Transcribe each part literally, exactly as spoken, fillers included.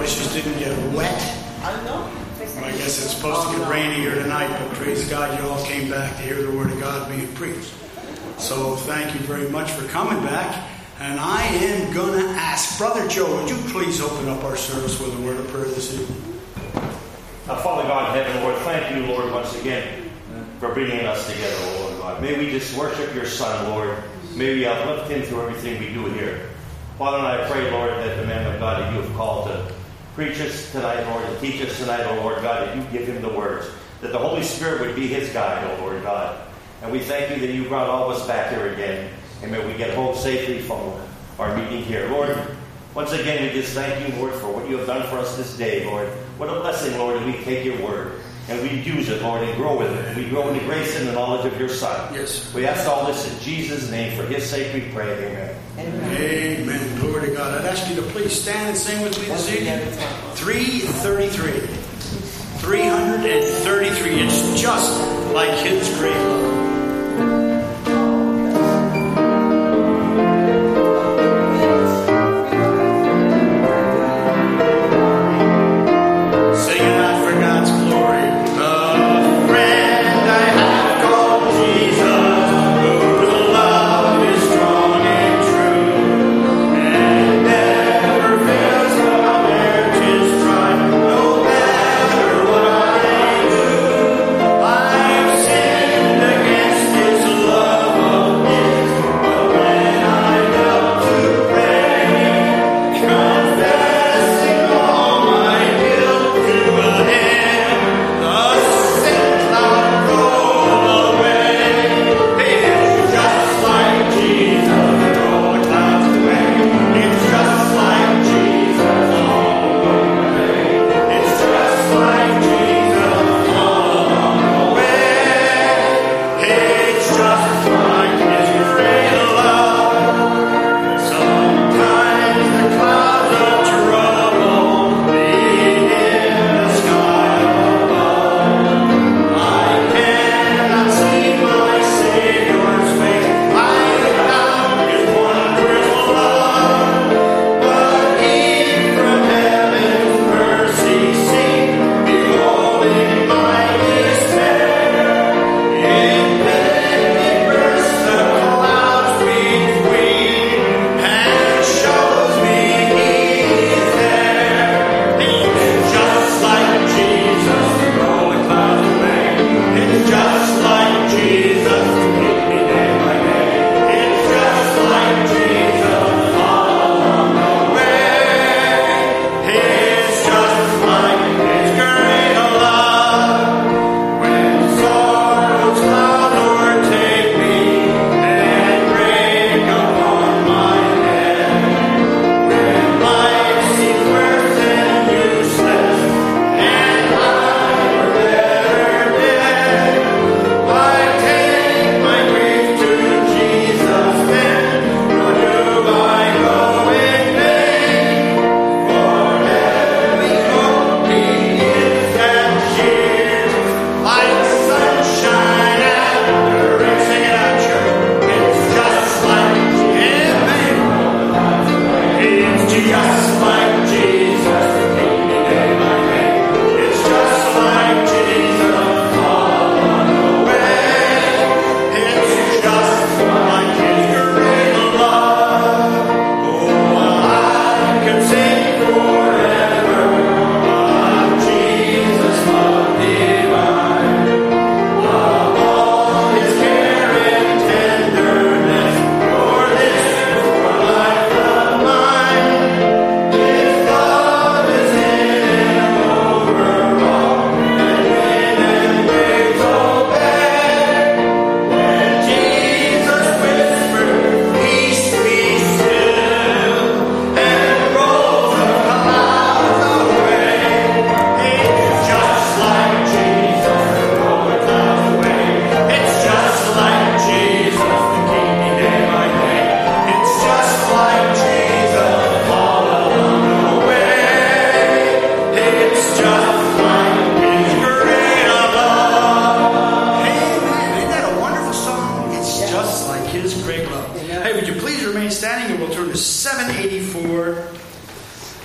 bushes didn't get wet. I don't know. I guess it's supposed to get rainy here tonight, but praise God, you all came back to hear the Word of God being preached. So thank you very much for coming back. And I am going to ask, Brother Joe, would you please open up our service with a word of prayer this evening? Uh, Father God in heaven, Lord, thank you, Lord, once again for bringing us together, Lord God. May we just worship your Son, Lord. May we uplift him through everything we do here. Father, and I pray, Lord, that the man of God that you have called to preach us tonight, Lord, and teach us tonight, oh Lord God, that you give him the words, that the Holy Spirit would be his guide, oh Lord God. And we thank you that you brought all of us back here again, and may we get home safely from our meeting here. Lord, once again, we just thank you, Lord, for what you have done for us this day, Lord. What a blessing, Lord, that we take your word, and we use it, Lord, and grow with it. And we grow in the grace and the knowledge of your Son. Yes. We ask all this in Jesus' name. For his sake we pray. Amen. Amen. Amen. Glory to God. I'd ask you to please stand and sing with me this evening. three thirty-three. three thirty-three. It's just like his great love. I've sinned against his love.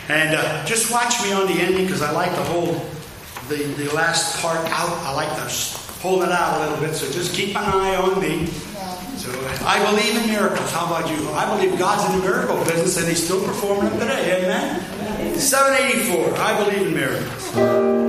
And uh, just watch me on the ending because I like to hold the, the last part out. I like to hold it out a little bit. So just keep an eye on me. So I believe in miracles. How about you? I believe God's in the miracle business and He's still performing them today. Amen? seven eighty-four. I believe in miracles.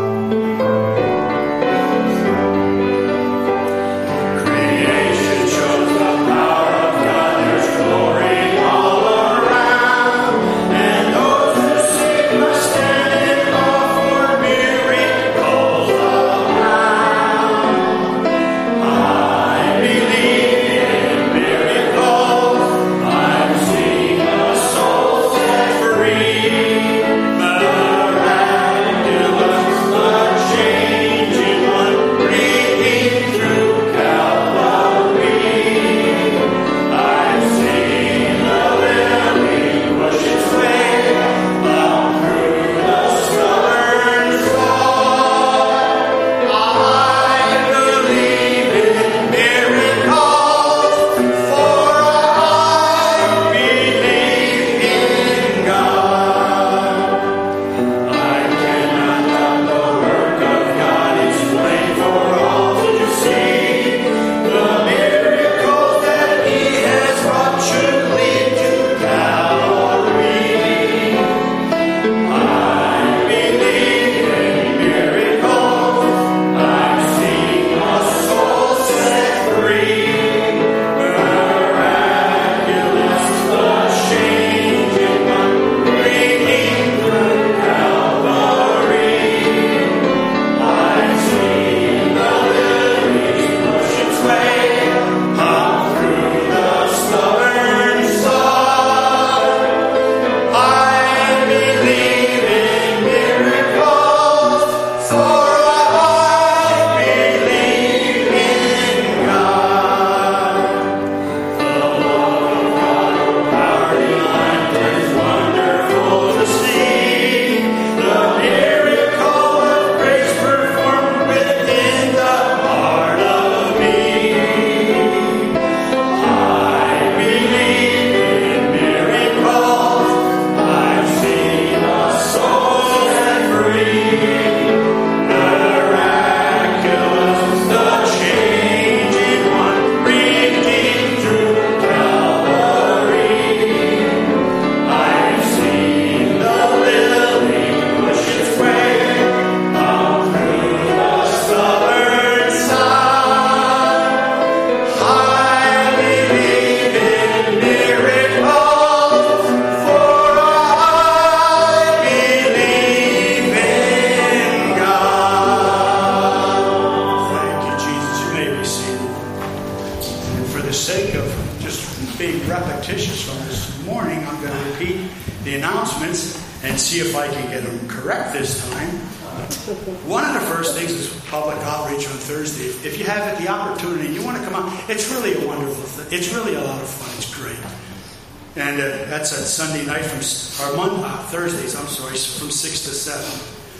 Sunday night from or Monday, uh, Thursdays, I'm sorry, from six to seven.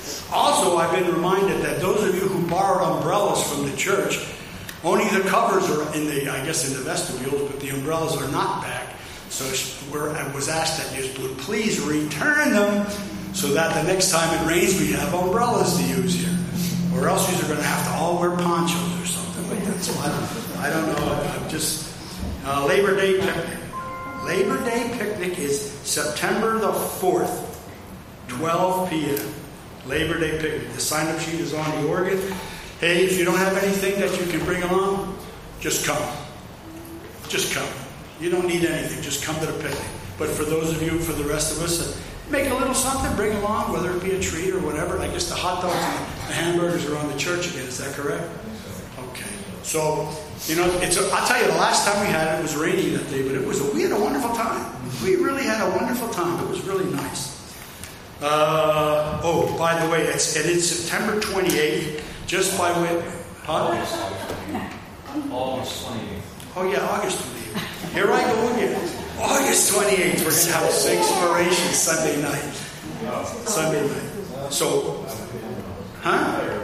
Also, I've been reminded that those of you who borrowed umbrellas from the church, only the covers are in the, I guess, in the vestibules, but the umbrellas are not back. So we're, I was asked that you would please return them so that the next time it rains, we have umbrellas to use here. Or else you're going to have to all wear ponchos or something like that. So I don't, I don't know. I'm just uh, Labor Day picnic. Labor Day picnic is September the fourth, twelve p.m. Labor Day picnic. The sign-up sheet is on the organ. Hey, if you don't have anything that you can bring along, just come. Just come. You don't need anything. Just come to the picnic. But for those of you, for the rest of us, make a little something, bring along, whether it be a treat or whatever. I guess the hot dogs and the hamburgers are on the church again. Is that correct? Okay. So, you know, it's. A, I'll tell you, the last time we had it, it was rainy that day, but it was. A, we had a wonderful time. We really had a wonderful time. It was really nice. Uh, oh, by the way, it's it is September twenty-eighth. Just by way, huh? August twenty-eighth. Oh yeah, August twenty-eighth. Here I go again. August twenty-eighth. We're going to have a Sixpiration Sunday night. Sunday night. So, huh?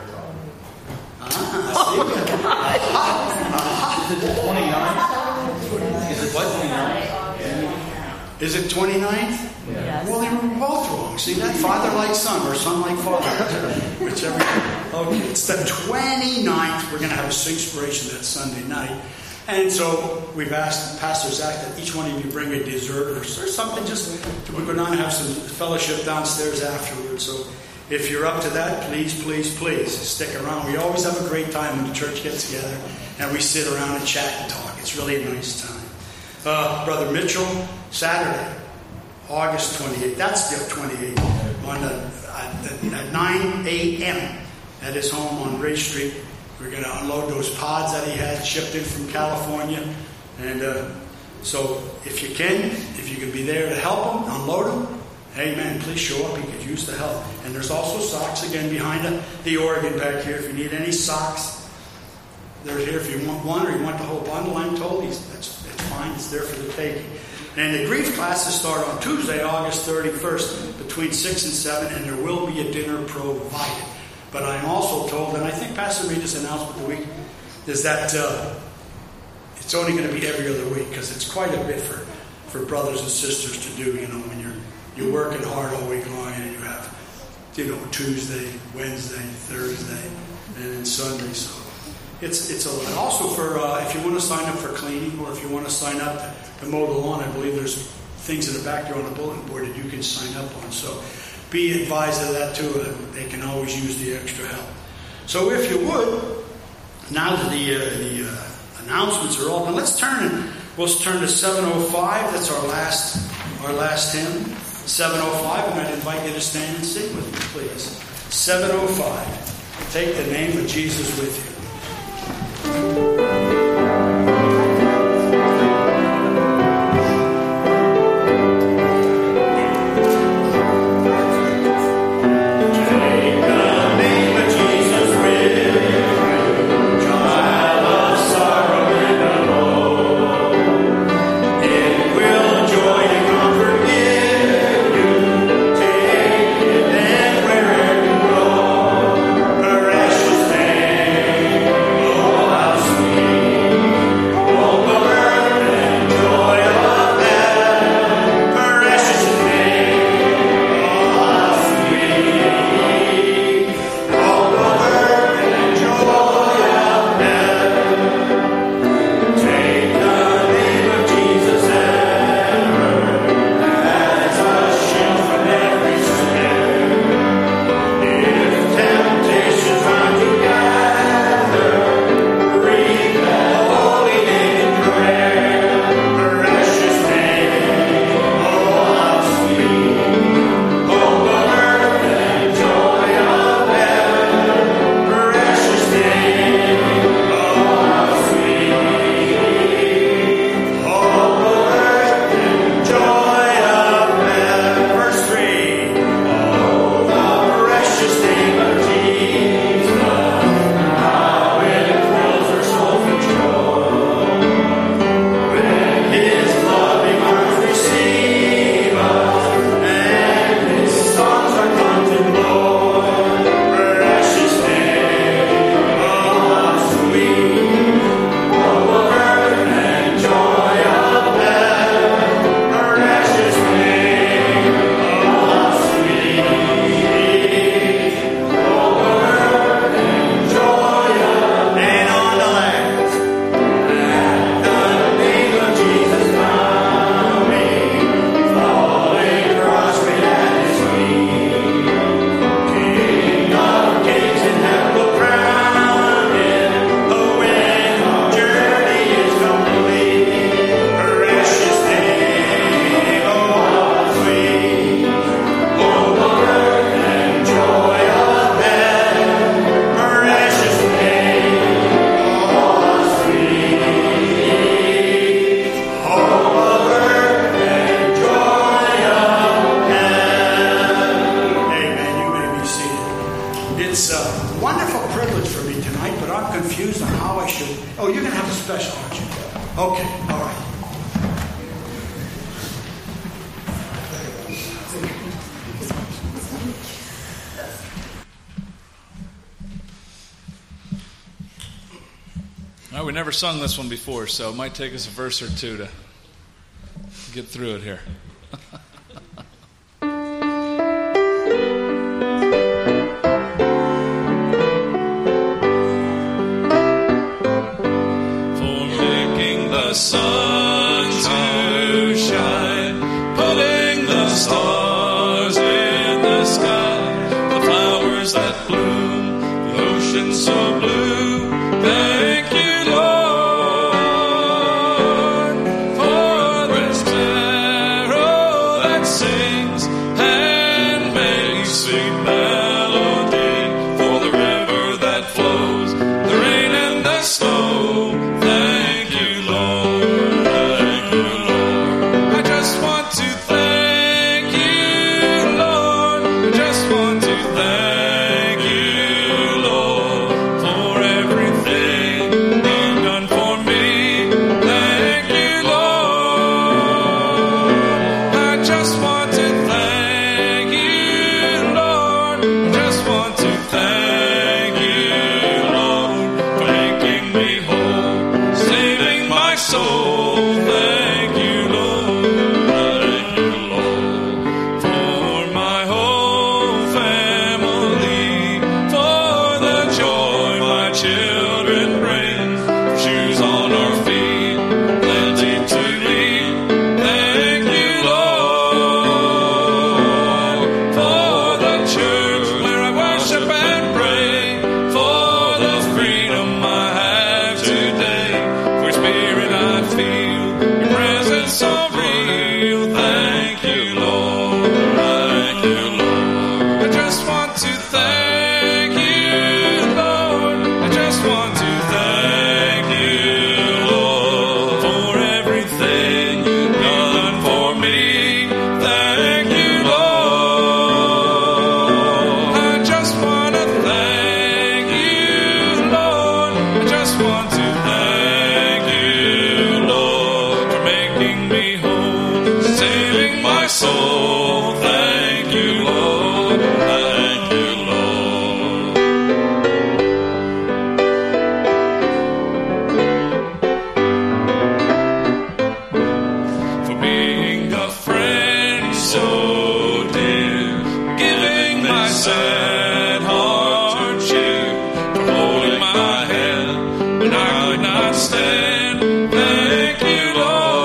Is it twenty-ninth? Is it what? twenty-ninth? Is it twenty-ninth? Yeah. Well, they were both wrong. wrong. See that? Father like son, or son like father. Whichever. Okay, it's the twenty-ninth. We're going to have a Singspiration that Sunday night. And so we've asked Pastor Zach that each one of you bring a dessert or something, just to go down and have some fellowship downstairs afterwards. So if you're up to that, please, please, please stick around. We always have a great time when the church gets together and we sit around and chat and talk. It's really a nice time. Uh, Brother Mitchell, Saturday, August twenty-eighth. That's the twenty-eighth on the, at, at nine a.m. at his home on Ray Street. We're going to unload those pods that he had shipped in from California. And uh, so if you can, if you can be there to help him, unload them, amen, please show up. He could use the help. And there's also socks, again, behind the, the organ back here. If you need any socks, they're here. If you want one or you want the whole bundle, I'm told he's, that's, that's fine. It's there for the taking. And the grief classes start on Tuesday, August thirty-first, between six and seven, and there will be a dinner provided. But I'm also told, and I think Pastor Reed just announced with the week, is that uh, it's only going to be every other week, because it's quite a bit for, for brothers and sisters to do, you know, when you're you're working hard all week long, and you have, you know, Tuesday, Wednesday, Thursday, and then Sunday. So it's it's a lot. Also, for uh, if you want to sign up for cleaning, or if you want to sign up to, to mow the lawn, I believe there's things in the back there on the bulletin board that you can sign up on. So be advised of that too. They can always use the extra help. So if you would, now that the uh, the uh, announcements are all done, let's turn and we'll turn to seven oh five. That's our last our last hymn. seven oh five, and I'd invite you to stand and sing with me, please. seven oh five. Take the name of Jesus with you. Well, we never sung this one before, so it might take us a verse or two to get through it here. the sun to shine, putting the stars in the sky, the flowers that bloom, the ocean so blue. Thank you, Lord, for the sparrow that sings and makes sweet melody, for the river that flows, the rain and the snow. Thank you, Lord. Thank you, Lord. I just want to thank you, Lord. I just want to thank you, Lord, for everything you've done for me. Thank you, Lord. I just want to thank you, Lord. I just want to thank you, Lord, for making me whole, saving my soul. Thank you, Lord. Thank you, Lord, for my whole family, for the joy my children bring, for shoes on our feet, plenty to eat. Thank you, Lord, for the church where I worship and pray, for the freedom I have today, for your spirit I feel, your presence so real. Thank you, Lord. Thank you, Lord. I just want to thank you, Lord. I just want to thank you, Lord, for everything you've done for me. Thank you, Lord. I just want to thank you, Lord. I just want to thank you, Lord, for making me whole, saving my soul. Thank you, Lord. Thank you, Lord. For being a friend so dear, giving my sad heart cheer, for holding my hand when I could not stand. Thank you,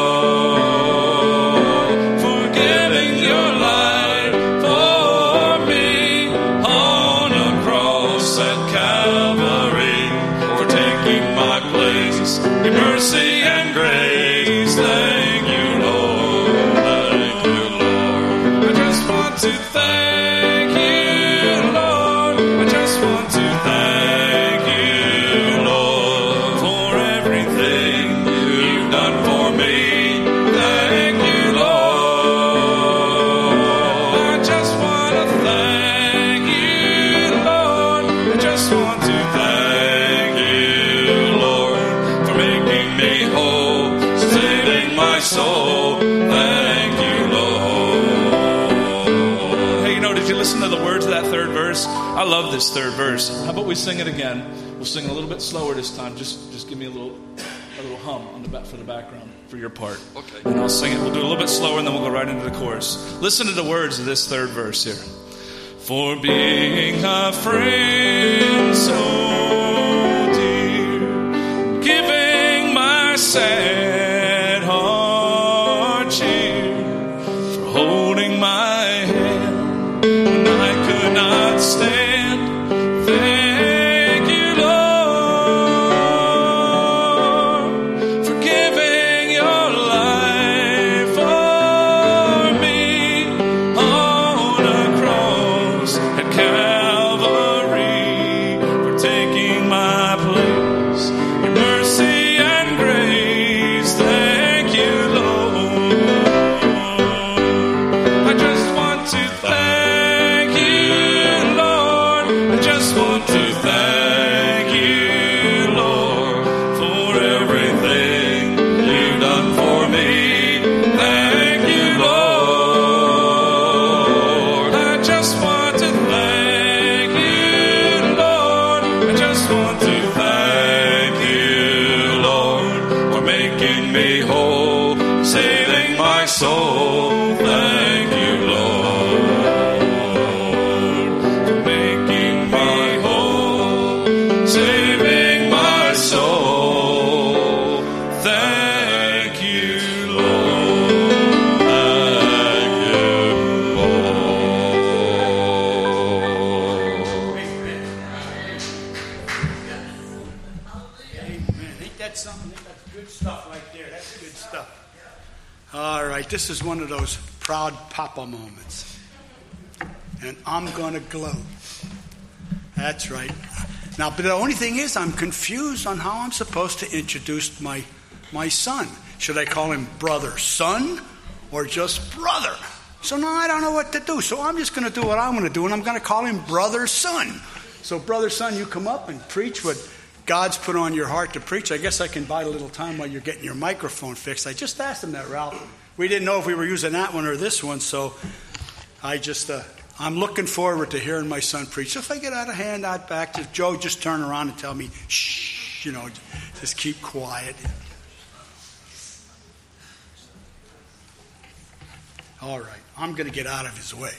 Lord, for giving your life for me on a cross at Calvary, for taking my place in mercy and grace. Thank you, Lord. Thank you, Lord. I just want to thank you, Lord. I just want to thank you, Lord, for everything you've done for me. Thank you, Lord. I just want to thank you, Lord. I just want to thank you, Lord, for making me whole, saving my soul. Thank you, Lord. Hey, you know, did you listen to the words of that third verse? I love this third verse. How about we sing it again? We'll sing a little bit slower this time. Just, just give me a little, a little hum on the back for the background for your part. Okay. And I'll sing it. We'll do a little bit slower, and then we'll go right into the chorus. Listen to the words of this third verse here. For being a friend so dear, giving my sad heart cheer, for holding my hand when I could not stand. Thank you, Lord, for giving your life for me on a cross at Calvary, for taking my place in mercy and grace. Thank you, Lord. I just want to thank you, Lord. I just want to thank you, Lord, for everything you've done for me. Thank you, Lord. I just want to thank you, Lord. I just want to thank you, Lord, for making me whole, saving my soul. Thank you, Lord, for making me whole, saving my soul. Thank that's something. That's good stuff right there. That's good stuff. All right, this is one of those proud papa moments. And I'm going to gloat. That's right. Now, but the only thing is I'm confused on how I'm supposed to introduce my my son. Should I call him brother son or just brother? So now I don't know what to do. So I'm just going to do what I'm going to do, and I'm going to call him brother son. So brother son, you come up and preach what God's put on your heart to preach. I guess I can buy a little time while you're getting your microphone fixed. I just asked him that, Ralph. We didn't know if we were using that one or this one, so I just, uh, I'm looking forward to hearing my son preach. So if I get out of hand, out back, just, Joe, just turn around and tell me, shh, you know, just keep quiet. All right, I'm going to get out of his way.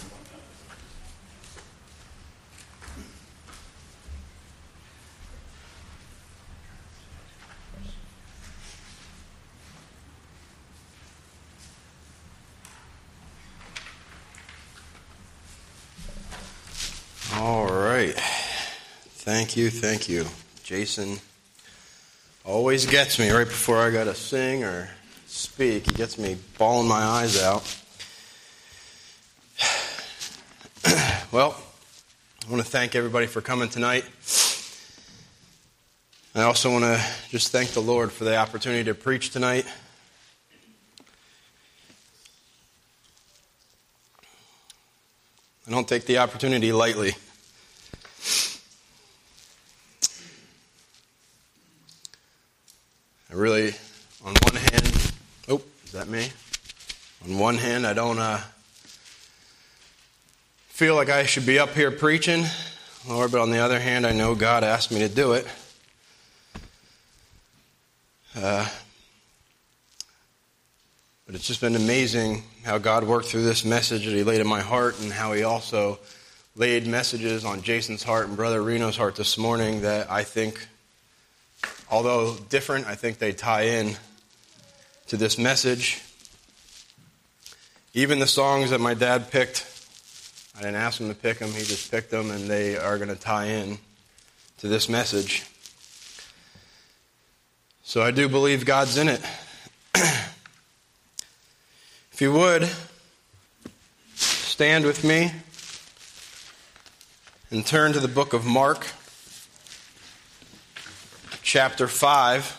All right. Thank you, thank you. Jason always gets me right before I got to sing or speak. He gets me bawling my eyes out. Well, I want to thank everybody for coming tonight. I also want to just thank the Lord for the opportunity to preach tonight. I don't take the opportunity lightly. I really, on one hand, oh, is that me? On one hand, I don't uh, feel like I should be up here preaching, Lord, but on the other hand, I know God asked me to do it. Uh, but it's just been amazing how God worked through this message that He laid in my heart, and how He also laid messages on Jason's heart and Brother Reno's heart this morning that I think, although different, I think they tie in to this message. Even the songs that my dad picked, I didn't ask him to pick them, he just picked them, and they are going to tie in to this message. So I do believe God's in it. If you would, stand with me and turn to the book of Mark, chapter five.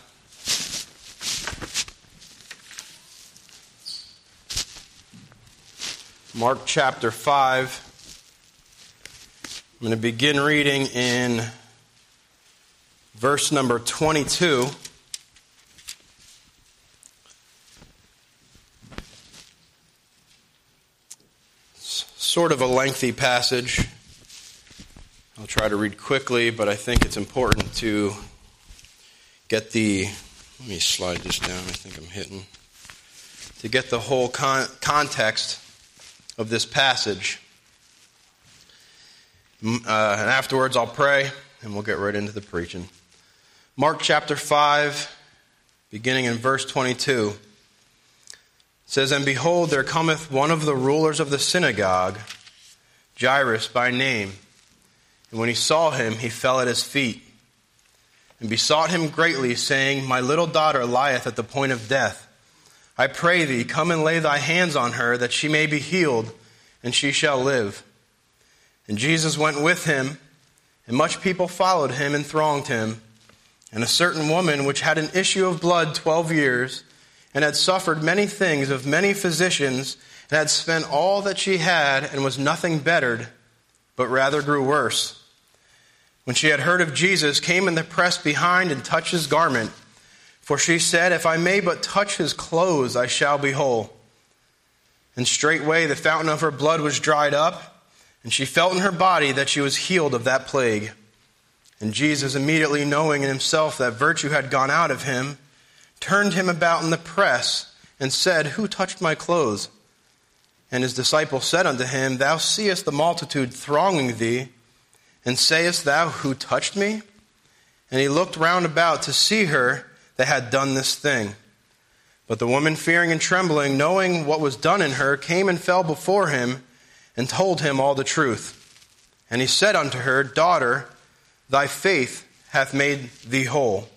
Mark chapter five. I'm going to begin reading in verse number twenty-two. It's sort of a lengthy passage. I'll try to read quickly, but I think it's important to get the, let me slide this down, I think I'm hitting, to get the whole con- context of this passage. Uh, and afterwards I'll pray, and we'll get right into the preaching. Mark chapter five, beginning in verse twenty-two, it says, "And behold, there cometh one of the rulers of the synagogue, Jairus by name. And when he saw him, he fell at his feet, and besought him greatly, saying, My little daughter lieth at the point of death. I pray thee, come and lay thy hands on her, that she may be healed, and she shall live. And Jesus went with him, and much people followed him and thronged him. And a certain woman which had an issue of blood twelve years, and had suffered many things of many physicians, and had spent all that she had, and was nothing bettered, but rather grew worse. When she had heard of Jesus, came in the press behind and touched his garment. For she said, If I may but touch his clothes, I shall be whole. And straightway the fountain of her blood was dried up, and she felt in her body that she was healed of that plague. And Jesus, immediately knowing in himself that virtue had gone out of him, turned him about in the press, and said, Who touched my clothes? And his disciples said unto him, Thou seest the multitude thronging thee, and sayest thou, Who touched me? And he looked round about to see her that had done this thing. But the woman, fearing and trembling, knowing what was done in her, came and fell before him, and told him all the truth. And he said unto her, Daughter, thy faith hath made thee whole.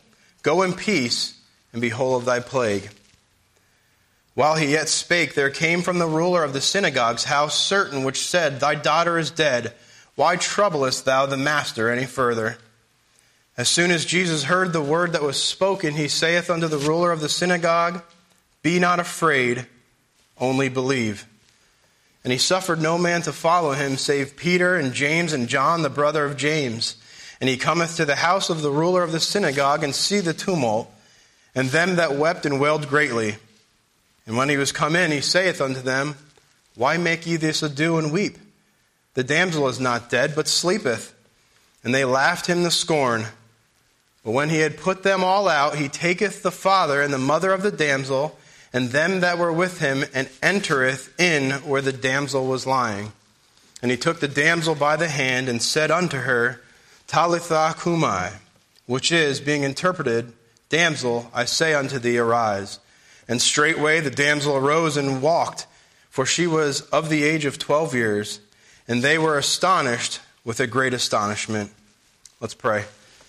Go in peace, and be whole of thy plague. While he yet spake, there came from the ruler of the synagogue's house certain which said, Thy daughter is dead. Why troublest thou the master any further? As soon as Jesus heard the word that was spoken, he saith unto the ruler of the synagogue, Be not afraid, only believe. And he suffered no man to follow him, save Peter and James and John, the brother of James. And he cometh to the house of the ruler of the synagogue, and see the tumult, and them that wept and wailed greatly. And when he was come in, he saith unto them, Why make ye this ado and weep? The damsel is not dead, but sleepeth. And they laughed him to scorn. But when he had put them all out, he taketh the father and the mother of the damsel, and them that were with him, and entereth in where the damsel was lying. And he took the damsel by the hand, and said unto her, Talitha cumi, which is, being interpreted, Damsel, I say unto thee, arise. And straightway the damsel arose and walked, for she was of the age of twelve years. And they were astonished with a great astonishment. Let's pray.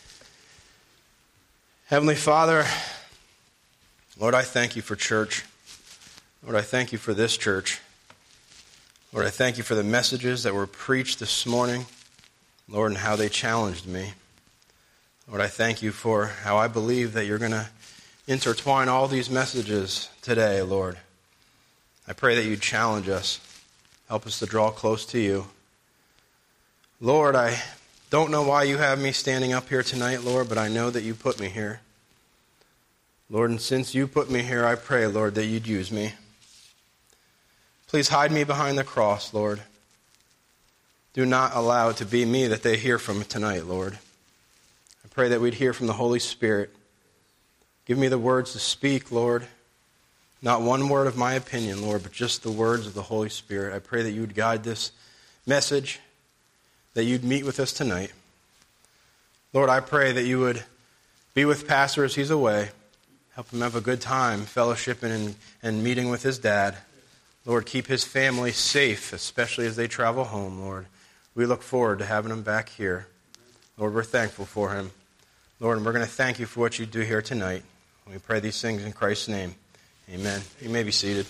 Heavenly Father, Lord, I thank you for church. Lord, I thank you for this church. Lord, I thank you for the messages that were preached this morning, Lord, and how they challenged me. Lord, I thank you for how I believe that you're going to intertwine all these messages today, Lord. I pray that you challenge us. Help us to draw close to you. Lord, I don't know why you have me standing up here tonight, Lord, but I know that you put me here. Lord, and since you put me here, I pray, Lord, that you'd use me. Please hide me behind the cross, Lord. Do not allow it to be me that they hear from tonight, Lord. I pray that we'd hear from the Holy Spirit. Give me the words to speak, Lord. Not one word of my opinion, Lord, but just the words of the Holy Spirit. I pray that you would guide this message, that you'd meet with us tonight. Lord, I pray that you would be with Pastor as he's away. Help him have a good time fellowshipping and, and meeting with his dad. Lord, keep his family safe, especially as they travel home, Lord. We look forward to having him back here. Lord, we're thankful for him. Lord, and we're going to thank you for what you do here tonight. We pray these things in Christ's name. Amen. You may be seated.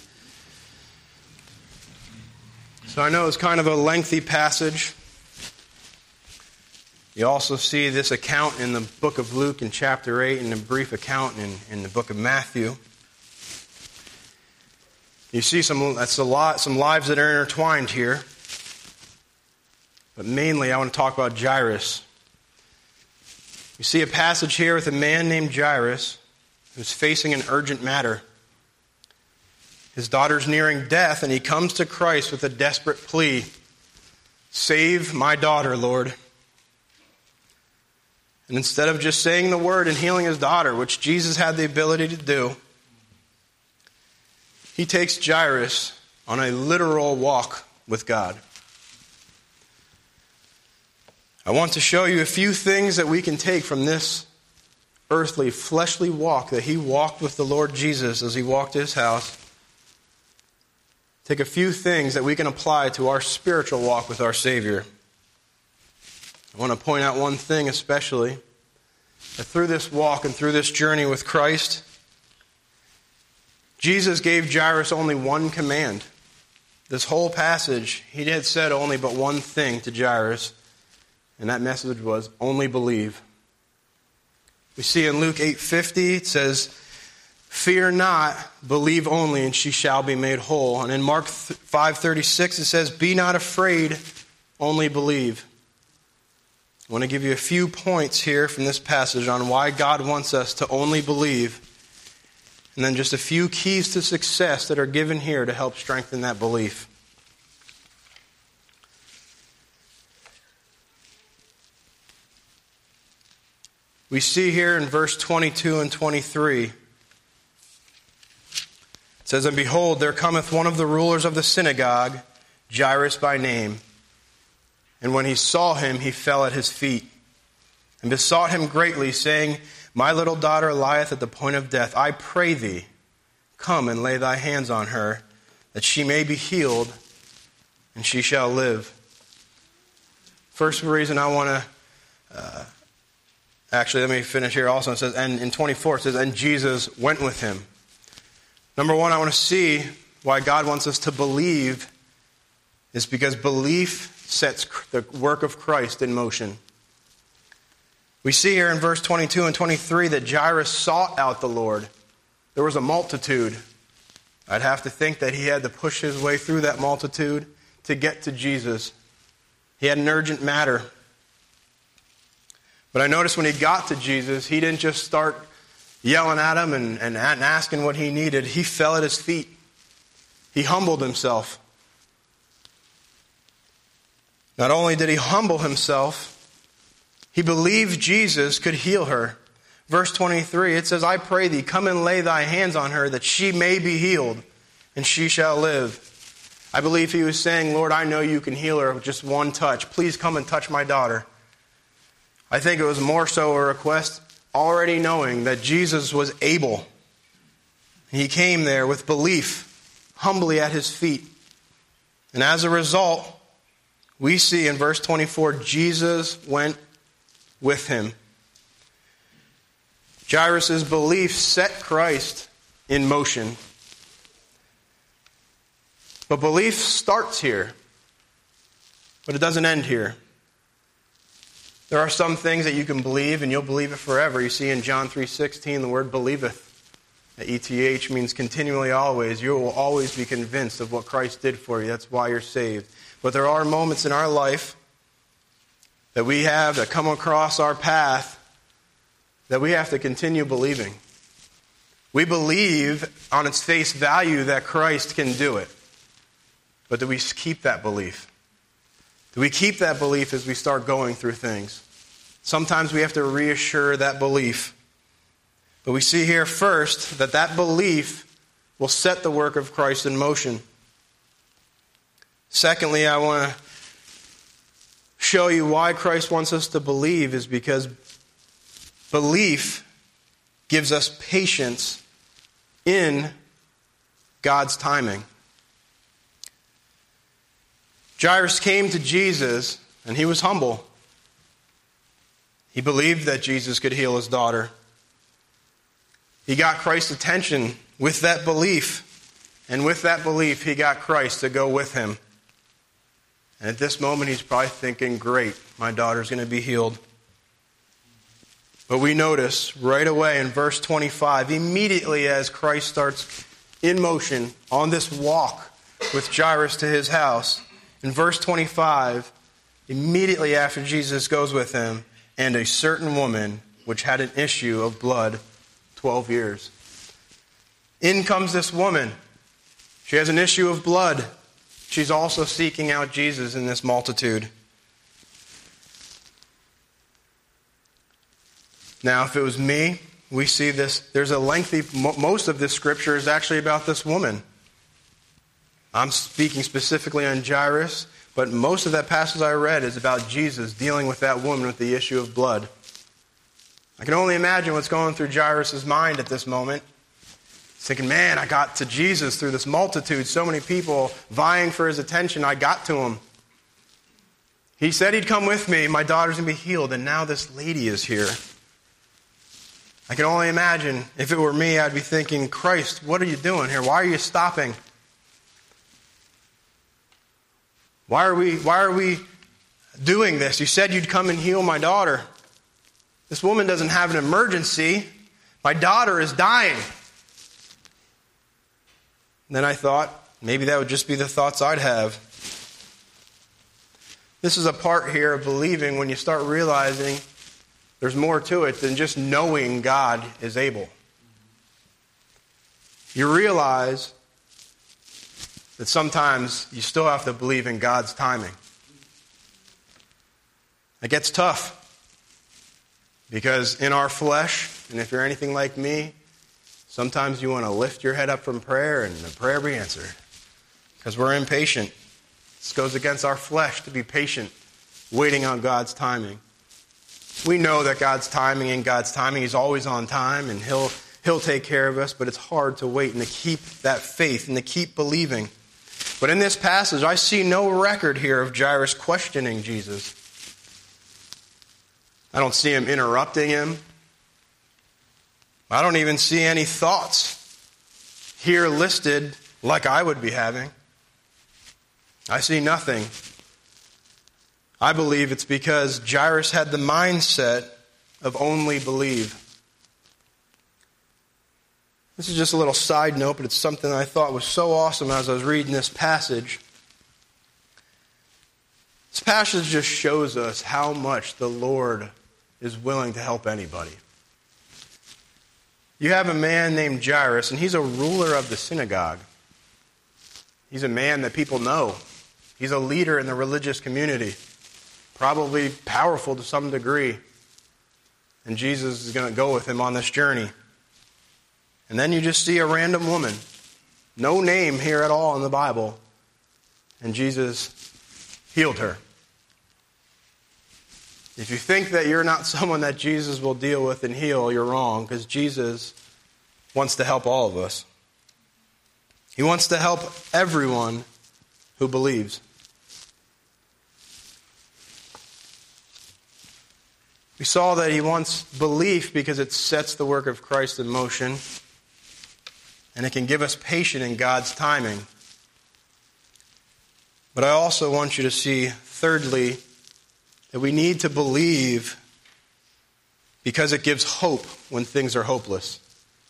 So I know it's kind of a lengthy passage. You also see this account in the book of Luke in chapter eight and a brief account in, in the book of Matthew. You see some that's a lot, some lives that are intertwined here. But mainly I want to talk about Jairus. You see a passage here with a man named Jairus who's facing an urgent matter. His daughter's nearing death, and he comes to Christ with a desperate plea. Save my daughter, Lord. And instead of just saying the word and healing his daughter, which Jesus had the ability to do, he takes Jairus on a literal walk with God. I want to show you a few things that we can take from this earthly, fleshly walk that he walked with the Lord Jesus as he walked to his house. Take a few things that we can apply to our spiritual walk with our Savior. I want to point out one thing especially, that through this walk and through this journey with Christ, Jesus gave Jairus only one command. This whole passage, he had said only but one thing to Jairus, and that message was, only believe. We see in Luke eight fifty, it says, fear not, believe only, and she shall be made whole. And in Mark five thirty-six, it says, be not afraid, only believe. I want to give you a few points here from this passage on why God wants us to only believe, and then just a few keys to success that are given here to help strengthen that belief. We see here in verse twenty-two and twenty-three, it says, and behold, there cometh one of the rulers of the synagogue, Jairus by name. And when he saw him, he fell at his feet, and besought him greatly, saying, my little daughter lieth at the point of death. I pray thee, come and lay thy hands on her, that she may be healed, and she shall live. First reason I want to uh, Actually, let me finish here also. It says, and in twenty-four, it says, and Jesus went with him. Number one, I want to see why God wants us to believe is because belief sets the work of Christ in motion. We see here in verse twenty-two and twenty-three that Jairus sought out the Lord. There was a multitude. I'd have to think that he had to push his way through that multitude to get to Jesus. He had an urgent matter. But I noticed when he got to Jesus, he didn't just start yelling at him and, and asking what he needed. He fell at his feet. He humbled himself. Not only did he humble himself, he believed Jesus could heal her. Verse twenty-three, it says, I pray thee, come and lay thy hands on her, that she may be healed, and she shall live. I believe he was saying, Lord, I know you can heal her with just one touch. Please come and touch my daughter. I think it was more so a request, already knowing that Jesus was able. He came there with belief, humbly at his feet. And as a result, we see in verse twenty-four, Jesus went with him. Jairus' belief set Christ in motion. But belief starts here, but it doesn't end here. There are some things that you can believe, and you'll believe it forever. You see in John three sixteen, the word believeth. The E T H means continually, always. You will always be convinced of what Christ did for you. That's why you're saved. But there are moments in our life that we have that come across our path that we have to continue believing. We believe on its face value that Christ can do it. But do we keep that belief? Do we keep that belief as we start going through things? Sometimes we have to reassure that belief. But we see here first that that belief will set the work of Christ in motion. Secondly, I want to show you why Christ wants us to believe is because belief gives us patience in God's timing. Jairus came to Jesus, and he was humble. He believed that Jesus could heal his daughter. He got Christ's attention with that belief, and with that belief, he got Christ to go with him. And at this moment, he's probably thinking, great, my daughter's going to be healed. But we notice right away in verse twenty-five, immediately as Christ starts in motion on this walk with Jairus to his house, in verse twenty-five, immediately after Jesus goes with him, and a certain woman which had an issue of blood twelve years. In comes this woman. She has an issue of blood. She's also seeking out Jesus in this multitude. Now, if it was me, we see this. There's a lengthy, most of this scripture is actually about this woman. I'm speaking specifically on Jairus, but most of that passage I read is about Jesus dealing with that woman with the issue of blood. I can only imagine what's going through Jairus' mind at this moment. He's thinking, man, I got to Jesus through this multitude, so many people vying for his attention, I got to him. He said he'd come with me, my daughter's going to be healed, and now this lady is here. I can only imagine, if it were me, I'd be thinking, Christ, what are you doing here? Why are you stopping? Why are we, why are we doing this? You said you'd come and heal my daughter. This woman doesn't have an emergency. My daughter is dying. And then I thought, maybe that would just be the thoughts I'd have. This is a part here of believing when you start realizing there's more to it than just knowing God is able. You realize that sometimes you still have to believe in God's timing. It gets tough. Because in our flesh, and if you're anything like me, sometimes you want to lift your head up from prayer and the prayer be answered. Because we're impatient. This goes against our flesh to be patient, waiting on God's timing. We know that God's timing and God's timing is always on time and He'll He'll take care of us, but it's hard to wait and to keep that faith and to keep believing. But in this passage, I see no record here of Jairus questioning Jesus. I don't see him interrupting him. I don't even see any thoughts here listed like I would be having. I see nothing. I believe it's because Jairus had the mindset of only believe. This is just a little side note, but it's something I thought was so awesome as I was reading this passage. This passage just shows us how much the Lord is willing to help anybody. You have a man named Jairus, and he's a ruler of the synagogue. He's a man that people know. He's a leader in the religious community, probably powerful to some degree. And Jesus is going to go with him on this journey. And then you just see a random woman, no name here at all in the Bible, and Jesus healed her. If you think that you're not someone that Jesus will deal with and heal, you're wrong, because Jesus wants to help all of us. He wants to help everyone who believes. We saw that he wants belief because it sets the work of Christ in motion, and it can give us patience in God's timing. But I also want you to see, thirdly, that we need to believe because it gives hope when things are hopeless.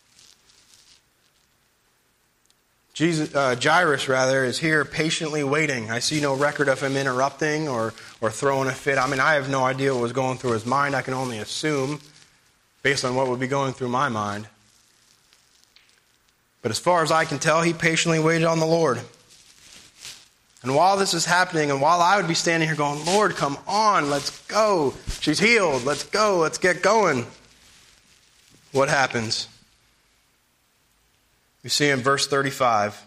Jesus, uh, Jairus, rather, is here patiently waiting. I see no record of him interrupting or, or throwing a fit. I mean, I have no idea what was going through his mind. I can only assume based on what would be going through my mind. But as far as I can tell, he patiently waited on the Lord. And while this is happening, and while I would be standing here going, Lord, come on, let's go. She's healed. Let's go. Let's get going. What happens? We see in verse thirty-five,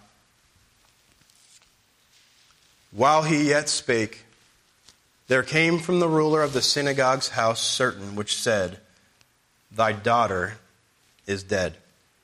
while he yet spake, there came from the ruler of the synagogue's house certain which said, thy daughter is dead.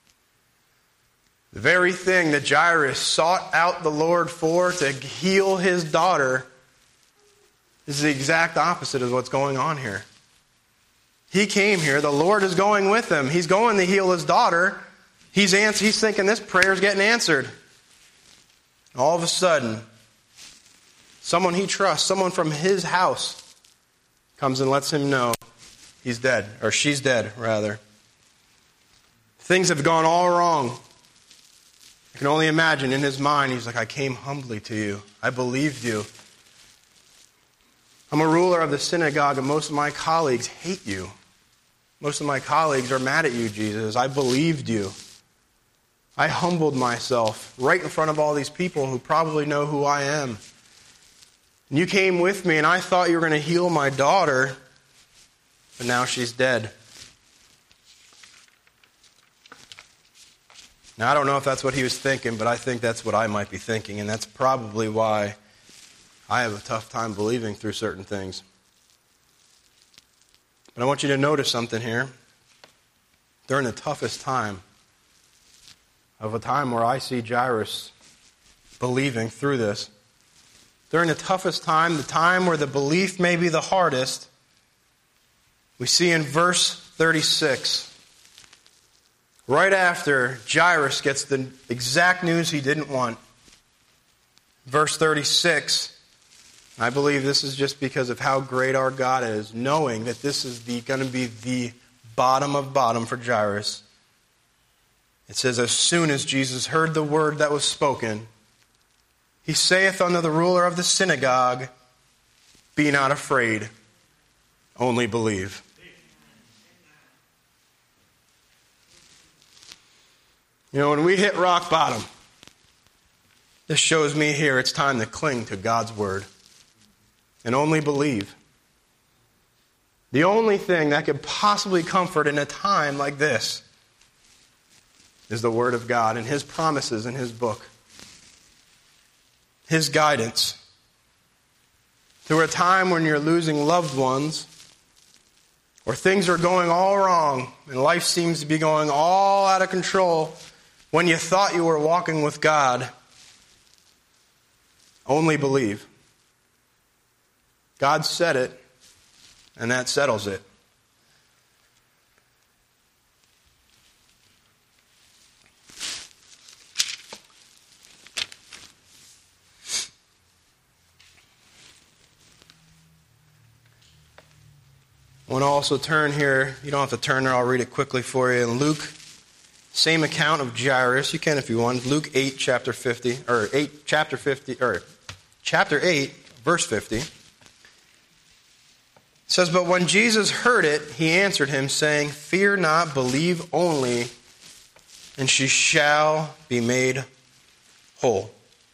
The very thing that Jairus sought out the Lord for, to heal his daughter, is the exact opposite of what's going on here. He came here. The Lord is going with him. He's going to heal his daughter. He's, ans- he's thinking this prayer is getting answered. All of a sudden, someone he trusts, someone from his house, comes and lets him know he's dead, or she's dead, rather. Things have gone all wrong. I can only imagine in his mind, he's like, I came humbly to you. I believed you. I'm a ruler of the synagogue, and most of my colleagues hate you. Most of my colleagues are mad at you, Jesus. I believed you. I humbled myself right in front of all these people who probably know who I am. And you came with me, and I thought you were going to heal my daughter, but now she's dead. Now, I don't know if that's what he was thinking, but I think that's what I might be thinking, and that's probably why I have a tough time believing through certain things. But I want you to notice something here. During the toughest time, of a time where I see Jairus believing through this, during the toughest time, the time where the belief may be the hardest, we see in verse thirty-six, right after Jairus gets the exact news he didn't want. Verse thirty-six, I believe this is just because of how great our God is, knowing that this is the, going to be the bottom of bottom for Jairus. It says, as soon as Jesus heard the word that was spoken, he saith unto the ruler of the synagogue, be not afraid, only believe. You know, when we hit rock bottom, this shows me here it's time to cling to God's word and only believe. The only thing that could possibly comfort in a time like this is the word of God and his promises in his book. His guidance. Through a time when you're losing loved ones, or things are going all wrong, and life seems to be going all out of control, when you thought you were walking with God, only believe. God said it, and that settles it. want to also turn here. You don't have to turn there. I'll read it quickly for you. In Luke, same account of Jairus. You can if you want. Luke eight, chapter fifty, or eight, chapter fifty, or chapter eight, verse fifty. It says, "But when Jesus heard it, he answered him, saying, 'Fear not, believe only, and she shall be made whole.'"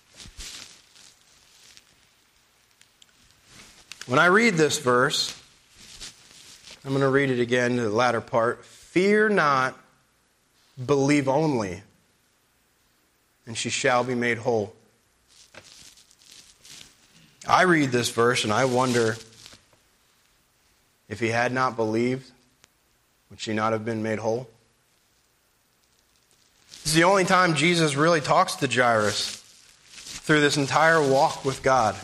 When I read this verse, I'm going to read it again to the latter part. "Fear not, believe only, and she shall be made whole." I read this verse and I wonder, if he had not believed, would she not have been made whole? This is the only time Jesus really talks to Jairus through this entire walk with God.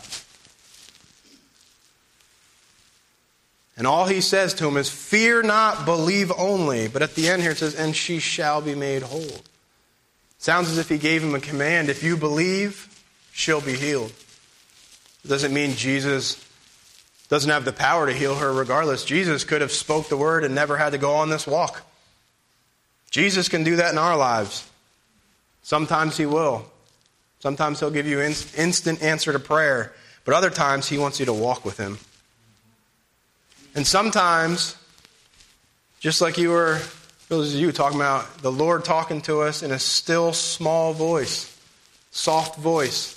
And all he says to him is, "Fear not, believe only." But at the end here it says, "and she shall be made whole." Sounds as if he gave him a command. If you believe, she'll be healed. It doesn't mean Jesus doesn't have the power to heal her regardless. Jesus could have spoke the word and never had to go on this walk. Jesus can do that in our lives. Sometimes he will. Sometimes he'll give you in, instant answer to prayer. But other times he wants you to walk with him. And sometimes, just like you were, those of you talking about the Lord talking to us in a still small voice, soft voice.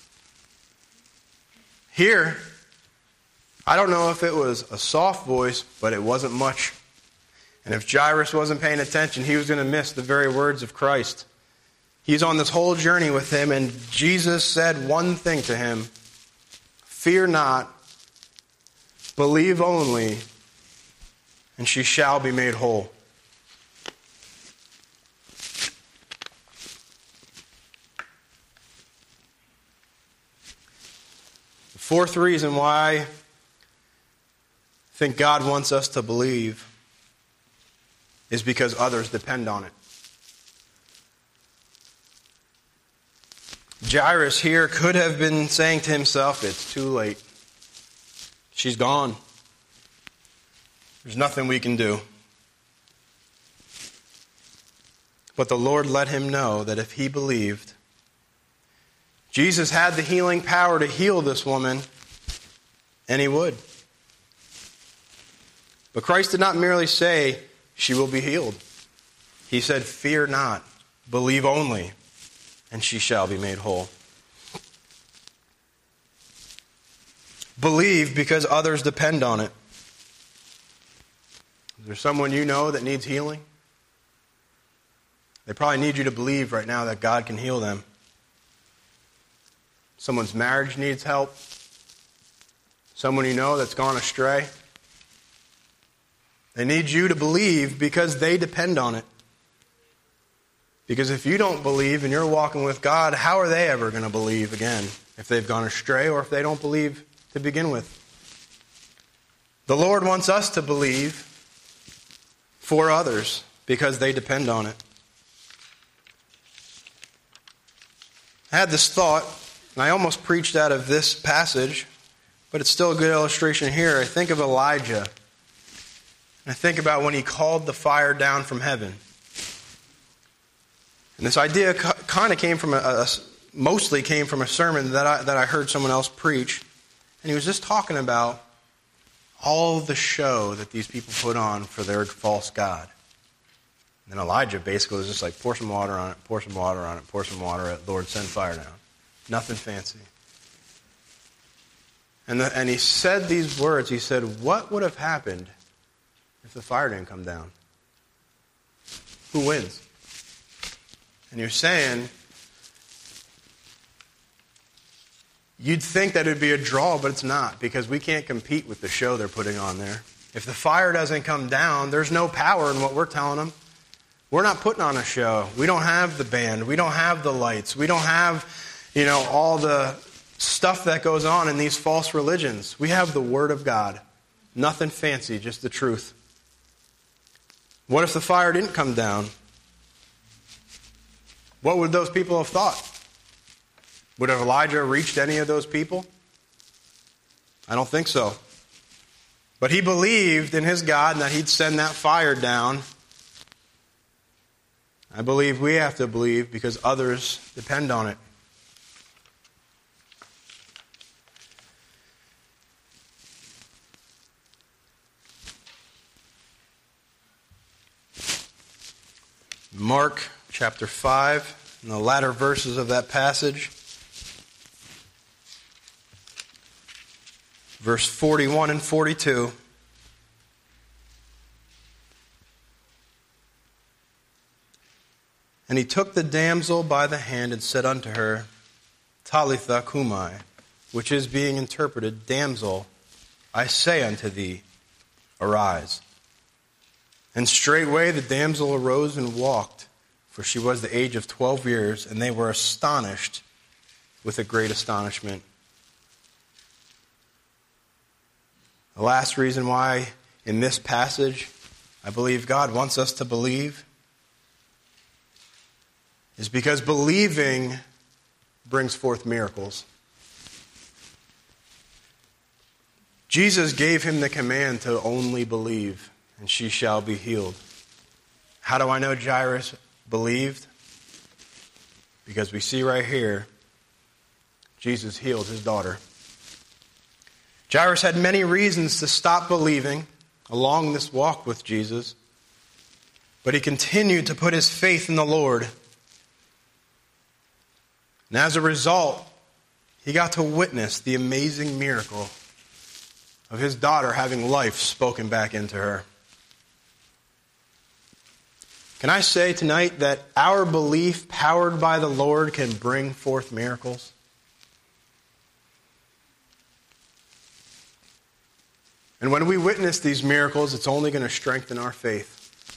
Here, I don't know if it was a soft voice, but it wasn't much. And if Jairus wasn't paying attention, he was going to miss the very words of Christ. He's on this whole journey with him, and Jesus said one thing to him: "Fear not, believe only, and she shall be made whole." The fourth reason why I think God wants us to believe is because others depend on it. Jairus here could have been saying to himself, "It's too late. She's gone. There's nothing we can do." But the Lord let him know that if he believed, Jesus had the healing power to heal this woman, and he would. But Christ did not merely say, "She will be healed." He said, "Fear not, believe only, and she shall be made whole." Believe because others depend on it. Is there someone you know that needs healing? They probably need you to believe right now that God can heal them. Someone's marriage needs help. Someone you know that's gone astray. They need you to believe because they depend on it. Because if you don't believe and you're walking with God, how are they ever going to believe again if they've gone astray or if they don't believe to begin with? The Lord wants us to believe for others because they depend on it. I had this thought, and I almost preached out of this passage, but it's still a good illustration here. I think of Elijah. I think about when he called the fire down from heaven. And this idea kind of came from a, a mostly came from a sermon that I that I heard someone else preach, and he was just talking about all the show that these people put on for their false god. And Elijah basically was just like, pour some water on it, pour some water on it, pour some water on it, Lord, send fire down. Nothing fancy. And the, and he said these words. He said, "What would have happened if the fire didn't come down? Who wins?" And you're saying, you'd think that it would be a draw, but it's not, because we can't compete with the show they're putting on there. If the fire doesn't come down, there's no power in what we're telling them. We're not putting on a show. We don't have the band. We don't have the lights. We don't have, you know, all the stuff that goes on in these false religions. We have the Word of God. Nothing fancy, just the truth. What if the fire didn't come down? What would those people have thought? Would have Elijah reached any of those people? I don't think so. But he believed in his God and that he'd send that fire down. I believe we have to believe because others depend on it. Mark chapter five, in the latter verses of that passage, verse forty-one and forty-two. And he took the damsel by the hand and said unto her, Talitha cumi, which is being interpreted, Damsel, I say unto thee, arise. And straightway the damsel arose and walked, for she was the age of twelve years, and they were astonished with a great astonishment. The last reason why in this passage I believe God wants us to believe is because believing brings forth miracles. Jesus gave him the command to only believe, and she shall be healed. How do I know Jairus believed? Because we see right here, Jesus healed his daughter. Jairus had many reasons to stop believing along this walk with Jesus, but he continued to put his faith in the Lord. And as a result, he got to witness the amazing miracle of his daughter having life spoken back into her. Can I say tonight that our belief, powered by the Lord, can bring forth miracles? And when we witness these miracles, it's only going to strengthen our faith.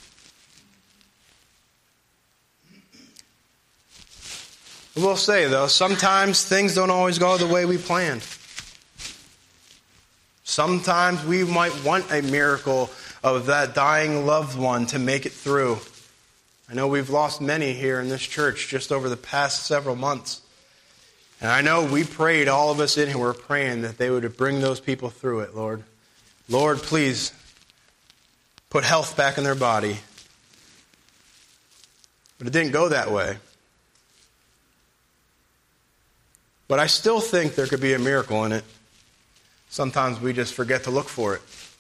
I will say, though, sometimes things don't always go the way we planned. Sometimes we might want a miracle of that dying loved one to make it through. I know we've lost many here in this church just over the past several months. And I know we prayed, all of us in here were praying that they would bring those people through it, Lord. Lord, please put health back in their body. But it didn't go that way. But I still think there could be a miracle in it. Sometimes we just forget to look for it.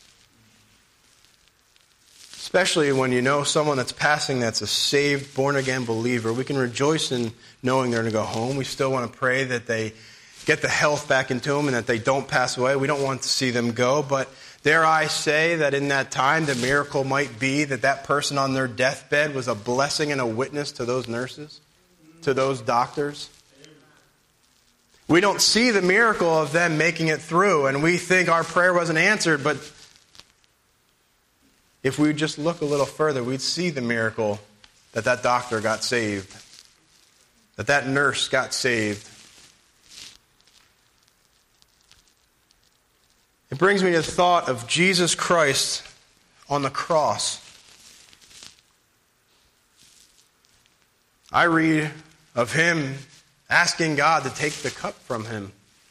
Especially when you know someone that's passing that's a saved, born-again believer. We can rejoice in knowing they're going to go home. We still want to pray that they get the health back into them and that they don't pass away. We don't want to see them go. But dare I say that in that time, the miracle might be that that person on their deathbed was a blessing and a witness to those nurses, to those doctors. We don't see the miracle of them making it through, and we think our prayer wasn't answered, but if we just look a little further, we'd see the miracle that that doctor got saved, that that nurse got saved. It brings me to the thought of Jesus Christ on the cross. I read of him asking God to take the cup from him.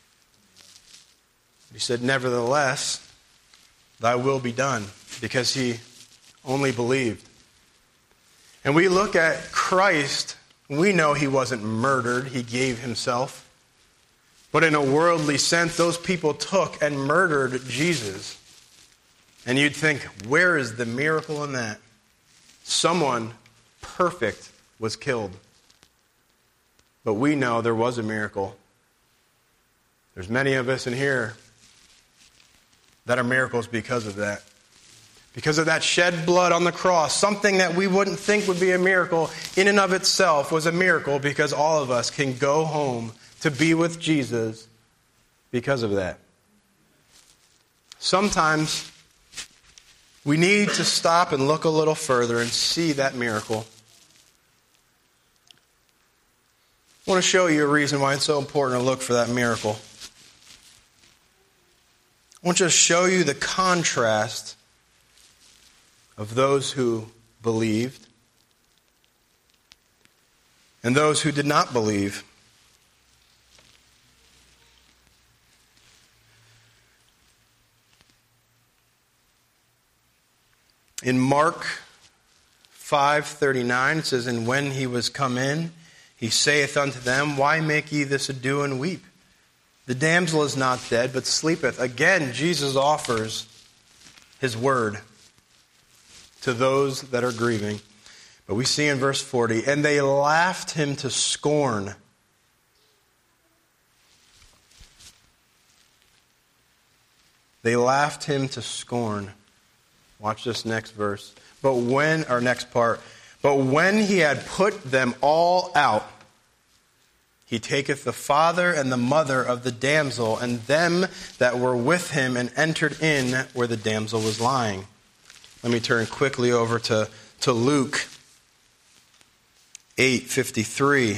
He said, nevertheless, thy will be done, because he only believed. And we look at Christ, we know he wasn't murdered, he gave himself. But in a worldly sense, those people took and murdered Jesus. And you'd think, where is the miracle in that? Someone perfect was killed. But we know there was a miracle. There's many of us in here that are miracles because of that. Because of that shed blood on the cross. Something that we wouldn't think would be a miracle in and of itself was a miracle, because all of us can go home to be with Jesus because of that. Sometimes we need to stop and look a little further and see that miracle. I want to show you a reason why it's so important to look for that miracle. I want to show you the contrast of those who believed and those who did not believe. In Mark five thirty-nine, it says, And when he was come in, he saith unto them, Why make ye this ado and weep? The damsel is not dead, but sleepeth. Again, Jesus offers his word to those that are grieving. But we see in verse forty, And they laughed him to scorn. They laughed him to scorn. Watch this next verse. But when, or next part, But when he had put them all out, he taketh the father and the mother of the damsel and them that were with him and entered in where the damsel was lying. Let me turn quickly over to, to Luke eight fifty-three.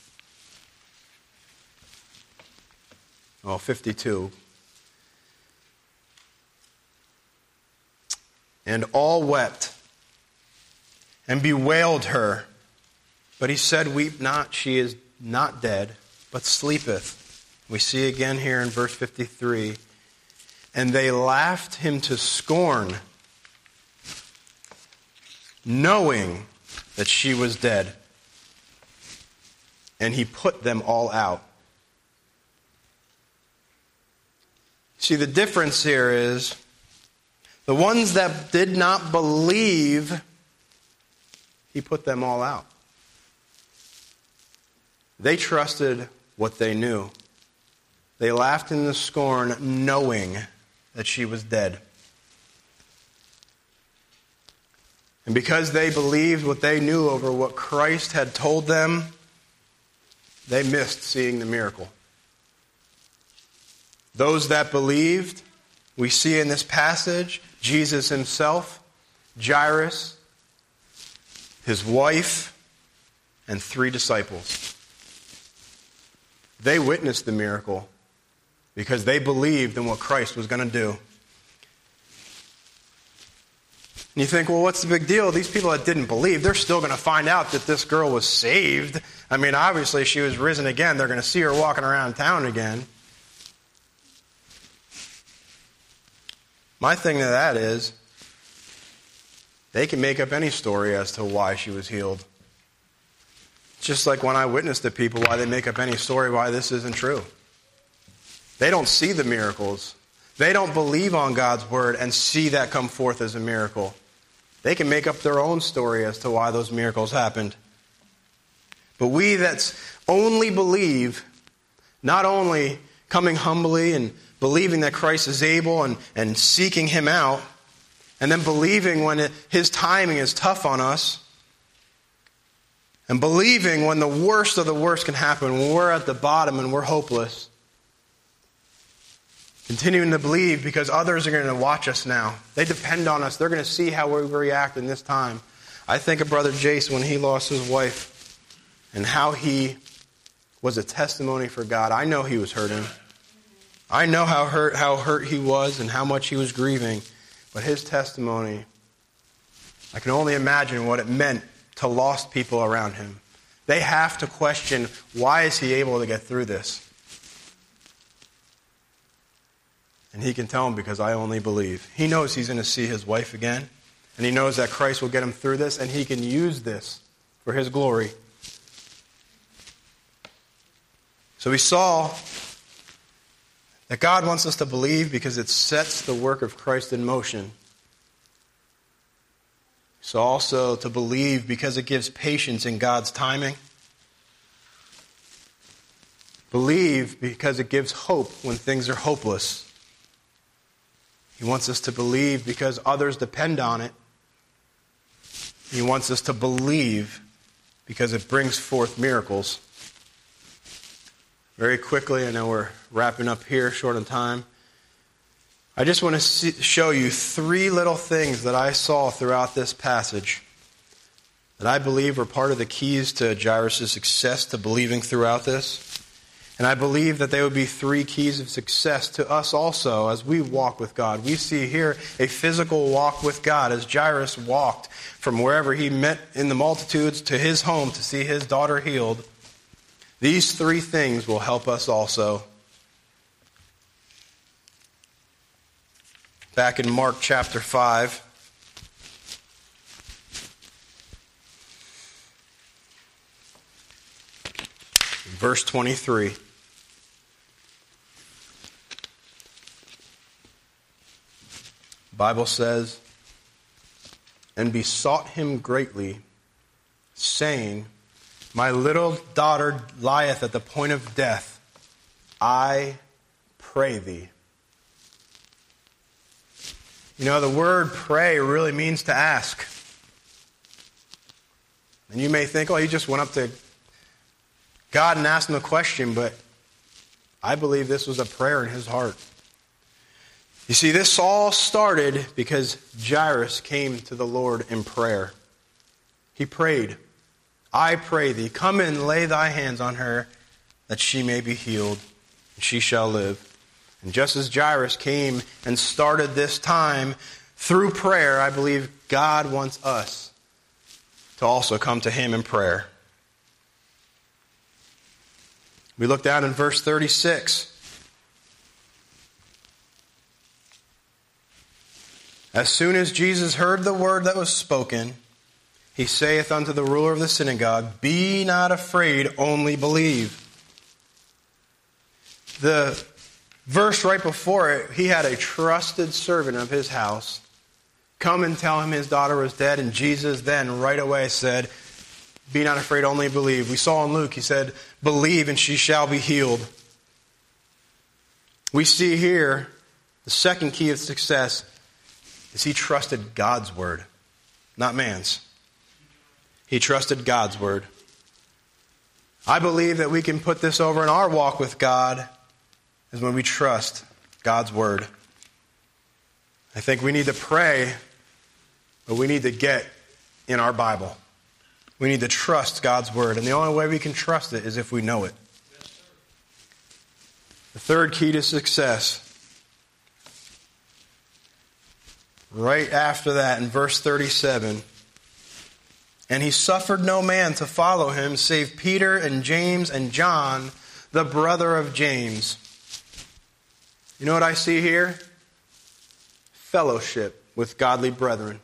Well, fifty-two. And all wept and bewailed her. But he said, Weep not, she is not dead, but sleepeth. We see again here in verse fifty-three. And they laughed him to scorn, knowing that she was dead. And he put them all out. See, the difference here is the ones that did not believe, he put them all out. They trusted what they knew. They laughed in the scorn, knowing that she was dead. And because they believed what they knew over what Christ had told them, they missed seeing the miracle. Those that believed, we see in this passage, Jesus himself, Jairus, his wife, and three disciples. They witnessed the miracle because they believed in what Christ was going to do. And you think, well, what's the big deal? These people that didn't believe, they're still going to find out that this girl was saved. I mean, obviously she was risen again. They're going to see her walking around town again. My thing to that is, they can make up any story as to why she was healed. Just like when I witness to people, why they make up any story why this isn't true. They don't see the miracles. They don't believe on God's word and see that come forth as a miracle. They can make up their own story as to why those miracles happened. But we that only believe, not only coming humbly and believing that Christ is able and, and seeking him out, and then believing when it, his timing is tough on us, and believing when the worst of the worst can happen, when we're at the bottom and we're hopeless. Continuing to believe because others are going to watch us now. They depend on us. They're going to see how we react in this time. I think of Brother Jace when he lost his wife and how he was a testimony for God. I know he was hurting. I know how hurt, how hurt he was and how much he was grieving. But his testimony, I can only imagine what it meant to lost people around him. They have to question, why is he able to get through this? And he can tell them, because I only believe. He knows he's going to see his wife again. And he knows that Christ will get him through this. And he can use this for his glory. So we saw that God wants us to believe because it sets the work of Christ in motion. So also to believe because it gives patience in God's timing. Believe because it gives hope when things are hopeless. He wants us to believe because others depend on it. He wants us to believe because it brings forth miracles. Very quickly, I know we're wrapping up here, short on time. I just want to see, show you three little things that I saw throughout this passage that I believe were part of the keys to Jairus' success to believing throughout this. And I believe that they would be three keys of success to us also as we walk with God. We see here a physical walk with God as Jairus walked from wherever he met in the multitudes to his home to see his daughter healed. These three things will help us also. Back in Mark chapter five, verse twenty-three. The Bible says, and besought him greatly, saying, my little daughter lieth at the point of death. I pray thee. You know, the word pray really means to ask. And you may think, oh, he just went up to God and asked him a question, but I believe this was a prayer in his heart. You see, this all started because Jairus came to the Lord in prayer. He prayed, I pray thee, come and lay thy hands on her, that she may be healed, and she shall live. And just as Jairus came and started this time through prayer, I believe God wants us to also come to him in prayer. We look down in verse thirty-six. As soon as Jesus heard the word that was spoken, he saith unto the ruler of the synagogue, be not afraid, only believe. The verse right before it, he had a trusted servant of his house come and tell him his daughter was dead, and Jesus then right away said, be not afraid, only believe. We saw in Luke, he said, believe and she shall be healed. We see here the second key of success is he trusted God's word, not man's. He trusted God's word. I believe that we can put this over in our walk with God is when we trust God's word. I think we need to pray, but we need to get in our Bible. We need to trust God's word, and the only way we can trust it is if we know it. The third key to success, right after that in verse thirty-seven, and he suffered no man to follow him save Peter and James and John, the brother of James. You know what I see here? Fellowship with godly brethren.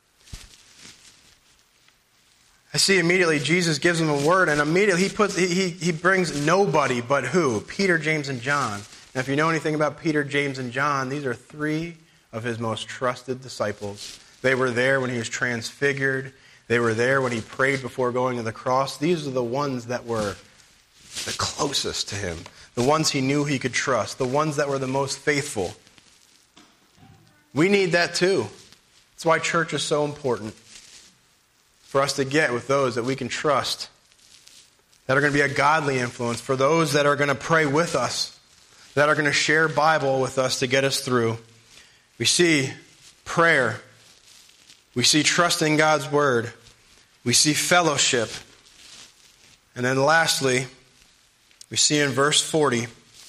I see immediately Jesus gives him a word, and immediately he puts he he brings nobody but who? Peter, James, and John. Now, if you know anything about Peter, James, and John, these are three of his most trusted disciples. They were there when he was transfigured. They were there when he prayed before going to the cross. These are the ones that were the closest to him, the ones he knew he could trust, the ones that were the most faithful. We need that too. That's why church is so important. For us to get with those that we can trust, that are going to be a godly influence, for those that are going to pray with us, that are going to share Bible with us to get us through. We see prayer. We see trusting God's word. We see fellowship. And then lastly, we see in verse forty,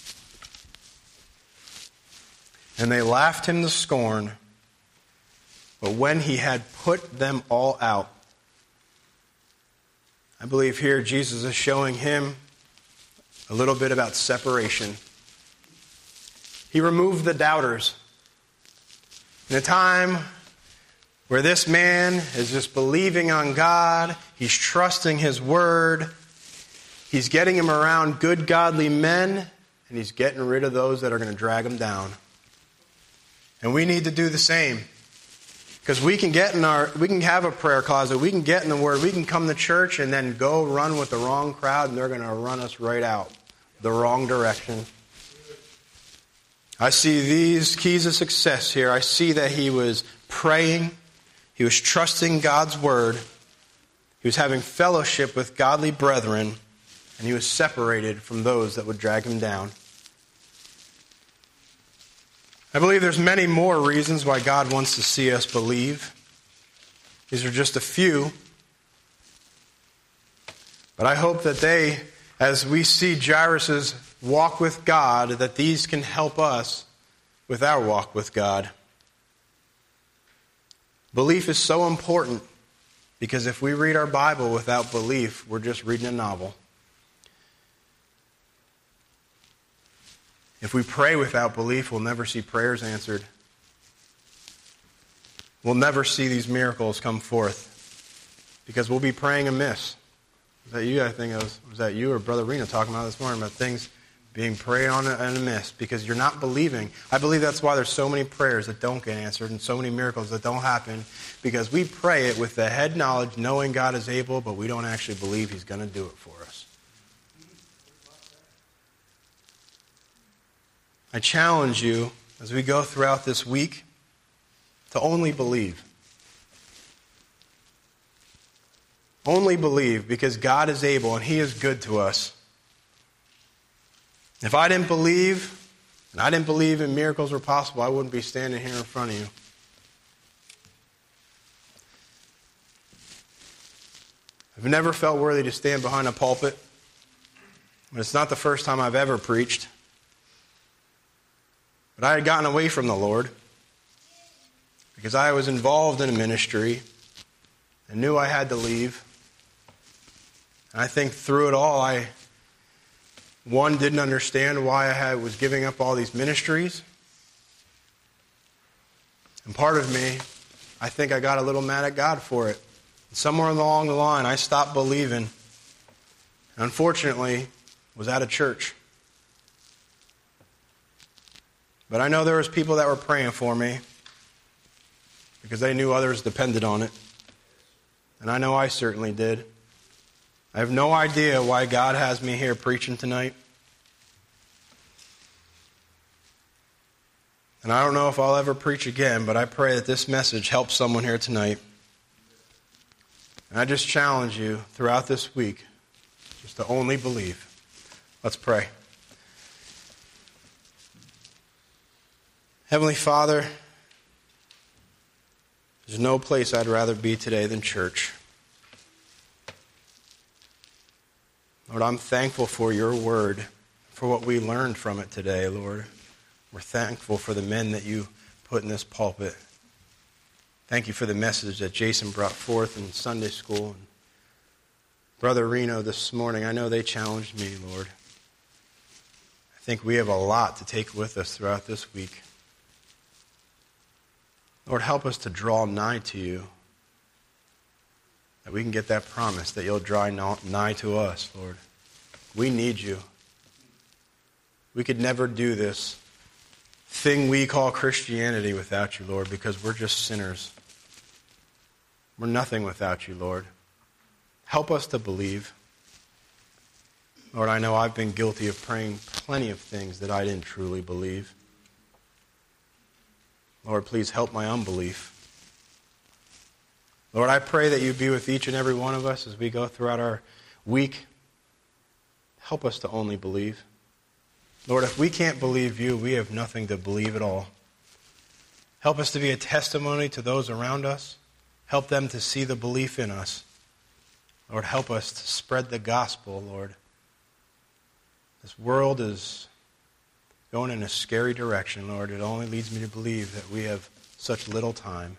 and they laughed him to scorn, but when he had put them all out. I believe here Jesus is showing him a little bit about separation. He removed the doubters. In a time where this man is just believing on God, he's trusting his word, he's getting him around good godly men, and he's getting rid of those that are going to drag him down. And we need to do the same. Because we can get in our, we can have a prayer closet, we can get in the Word, we can come to church and then go run with the wrong crowd, and they're going to run us right out the wrong direction. I see these keys of success here. I see that he was praying, he was trusting God's Word, he was having fellowship with godly brethren, and he was separated from those that would drag him down. I believe there's many more reasons why God wants to see us believe. These are just a few. But I hope that they, as we see Jairus' walk with God, that these can help us with our walk with God. Belief is so important because if we read our Bible without belief, we're just reading a novel. If we pray without belief, we'll never see prayers answered. We'll never see these miracles come forth because we'll be praying amiss. Was that you? I think it was, was that you or Brother Reno talking about this morning about things being prayed on and amiss because you're not believing. I believe that's why there's so many prayers that don't get answered and so many miracles that don't happen, because we pray it with the head knowledge, knowing God is able, but we don't actually believe He's going to do it for us. I challenge you as we go throughout this week to only believe. Only believe, because God is able and He is good to us. If I didn't believe, and I didn't believe in miracles were possible, I wouldn't be standing here in front of you. I've never felt worthy to stand behind a pulpit, but it's not the first time I've ever preached. But I had gotten away from the Lord because I was involved in a ministry and knew I had to leave. And I think through it all, I, one, didn't understand why I had, was giving up all these ministries. And part of me, I think I got a little mad at God for it. And somewhere along the line, I stopped believing. And unfortunately, was out of church. But I know there was people that were praying for me because they knew others depended on it. And I know I certainly did. I have no idea why God has me here preaching tonight. And I don't know if I'll ever preach again, but I pray that this message helps someone here tonight. And I just challenge you throughout this week just to only believe. Let's pray. Heavenly Father, there's no place I'd rather be today than church. Lord, I'm thankful for your word, for what we learned from it today, Lord. We're thankful for the men that you put in this pulpit. Thank you for the message that Jason brought forth in Sunday school. And Brother Reno this morning, I know they challenged me, Lord. I think we have a lot to take with us throughout this week. Lord, help us to draw nigh to you, that we can get that promise that you'll draw nigh to us, Lord. We need you. We could never do this thing we call Christianity without you, Lord, because we're just sinners. We're nothing without you, Lord. Help us to believe. Lord, I know I've been guilty of praying plenty of things that I didn't truly believe. Lord, please help my unbelief. Lord, I pray that you be with each and every one of us as we go throughout our week. Help us to only believe. Lord, if we can't believe you, we have nothing to believe at all. Help us to be a testimony to those around us. Help them to see the belief in us. Lord, help us to spread the gospel, Lord. This world is going in a scary direction, Lord. It only leads me to believe that we have such little time.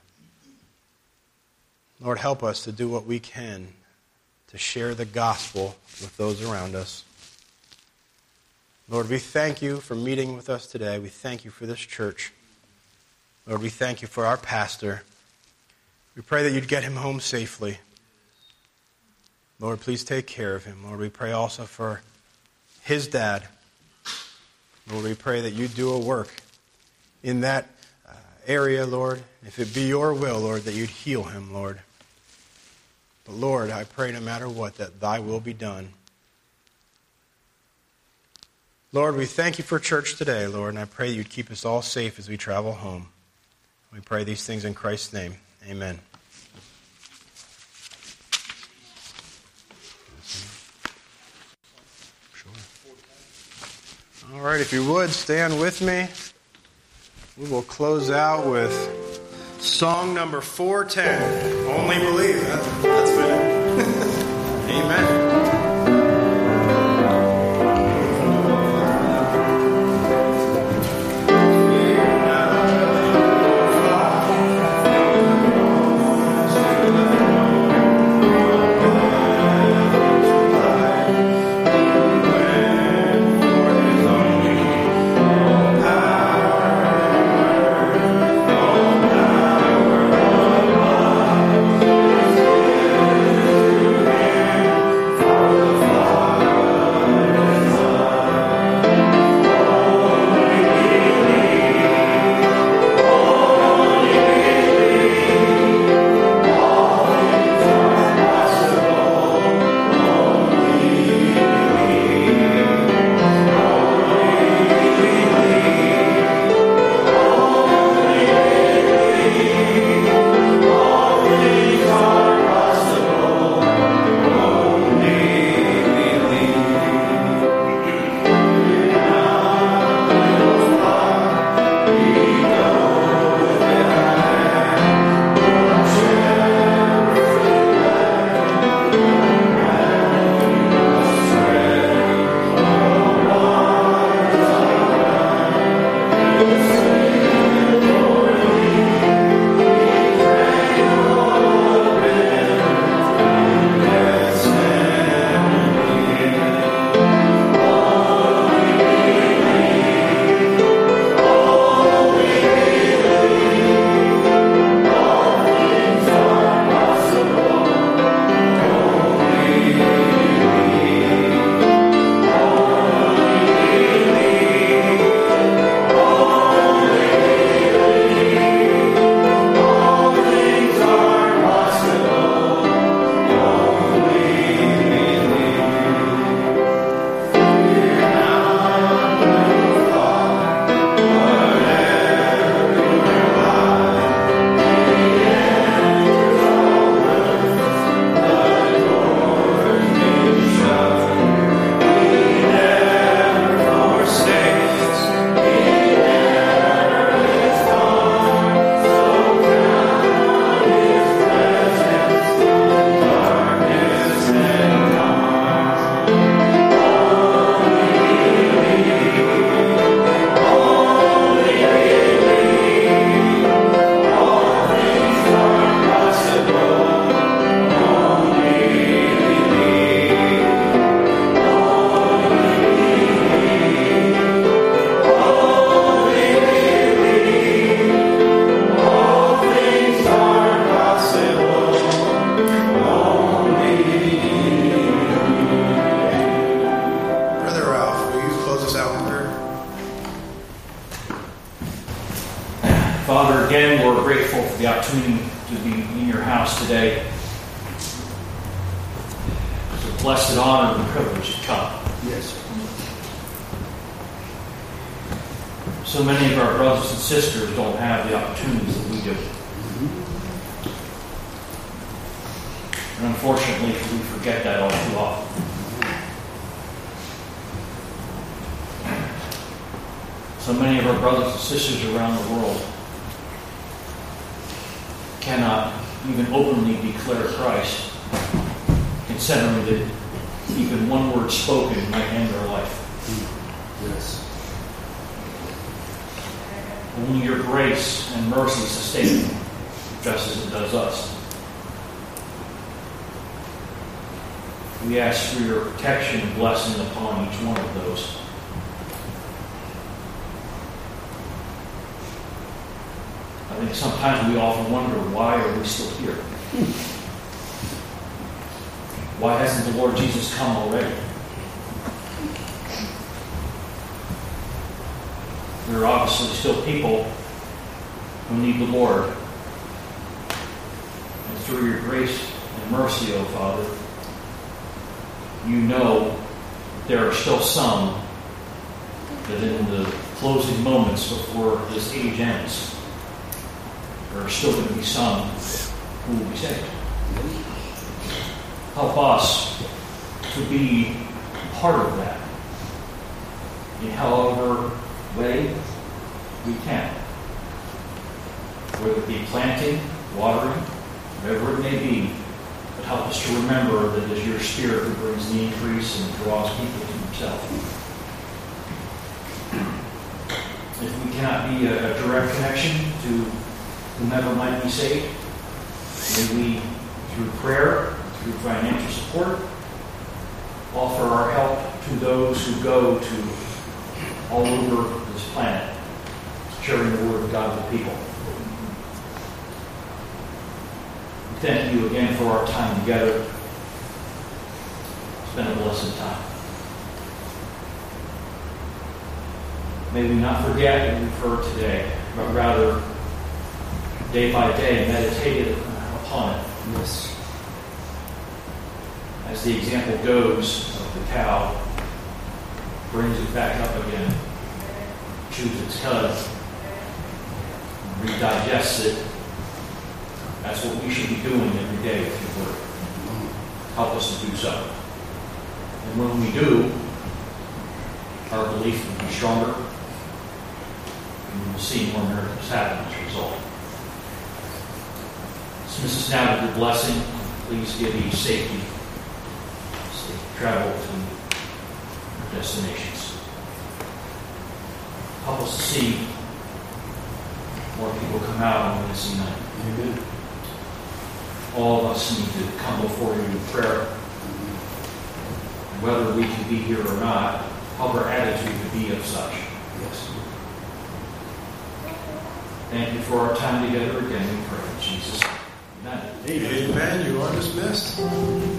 Lord, help us to do what we can to share the gospel with those around us. Lord, we thank you for meeting with us today. We thank you for this church. Lord, we thank you for our pastor. We pray that you'd get him home safely. Lord, please take care of him. Lord, we pray also for his dad. Lord, we pray that you do a work in that uh, area, Lord. If it be your will, Lord, that you'd heal him, Lord. But Lord, I pray no matter what, that thy will be done. Lord, we thank you for church today, Lord, and I pray you'd keep us all safe as we travel home. We pray these things in Christ's name. Amen. All right, if you would, stand with me. We will close out with song number four ten. Only believe. That's, that's it. Amen. Thank you. today. It's a blessed honor and privilege to come. Yes. So many of our brothers and sisters don't have the opportunities that we do. And unfortunately, we forget that all too often. So many of our brothers and sisters around the world cannot even openly declare Christ, considering that even one word spoken might end their life. Yes. Only your grace and mercy sustain them, just as it does us. We ask for your protection and blessing upon each one of those. I think sometimes we often wonder, why are we still here? Why hasn't the Lord Jesus come already? There are obviously still people who need the Lord. And through your grace and mercy, O Father, you know there are still some that in the closing moments before this age ends, there are still going to be some who will be saved. Help us to be part of that in however way we can. Whether it be planting, watering, whatever it may be, but help us to remember that it is your Spirit who brings the increase and draws people to himself. If we cannot be a, a direct connection to whomever might be saved, may we, through prayer, through financial support, offer our help to those who go to all over this planet, sharing the word of God with people. We thank you again for our time together. It's been a blessed time. May we not forget what we've heard today, but rather, day by day, meditate upon it. Yes. As the example goes of the cow, brings it back up again, chews its cud, redigests it. That's what we should be doing every day with your word. Help us to do so. And when we do, our belief will be stronger, and we will see more miracles happen as a result. Dismiss us now with your blessing. Please give me safety, safe travel to our destinations. Help us to see more people come out on Wednesday night. Amen. All of us need to come before you in prayer. Whether we can be here or not, help our attitude to be of such. Yes. Thank you for our time together again. We pray in Jesus' name. Amen. Amen. You are dismissed.